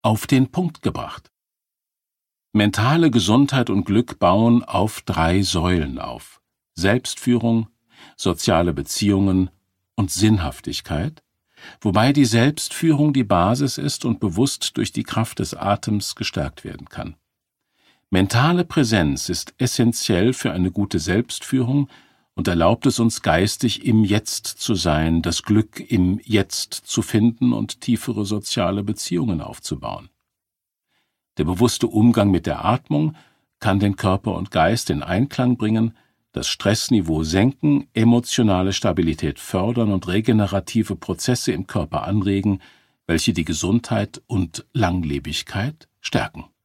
auf den Punkt gebracht. Mentale Gesundheit und Glück bauen auf 3 Säulen auf: Selbstführung, soziale Beziehungen und Sinnhaftigkeit, wobei die Selbstführung die Basis ist und bewusst durch die Kraft des Atems gestärkt werden kann. Mentale Präsenz ist essentiell für eine gute Selbstführung und erlaubt es uns geistig im Jetzt zu sein, das Glück im Jetzt zu finden und tiefere soziale Beziehungen aufzubauen. Der bewusste Umgang mit der Atmung kann den Körper und Geist in Einklang bringen, das Stressniveau senken, emotionale Stabilität fördern und regenerative Prozesse im Körper anregen, welche die Gesundheit und Langlebigkeit stärken.